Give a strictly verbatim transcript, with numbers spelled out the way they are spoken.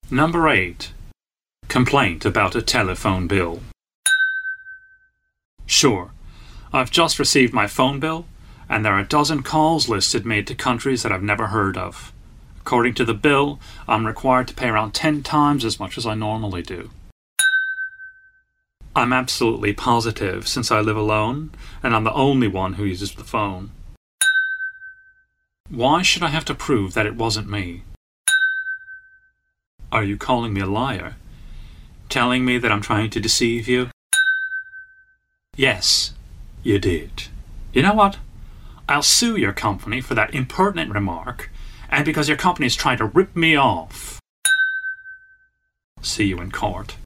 Number eight. Complaint about a telephone bill. Sure, I've just received my phone bill, and there are a dozen calls listed made to countries that I've never heard of. According to the bill, I'm required to pay around ten times as much as I normally do. I'm absolutely positive, since I live alone, and I'm the only one who uses the phone. Why should I have to prove that it wasn't me? Are you calling me a liar? Telling me that I'm trying to deceive you? Yes, you did. You know what? I'll sue your company for that impertinent remark, and because your company is trying to rip me off. See you in court.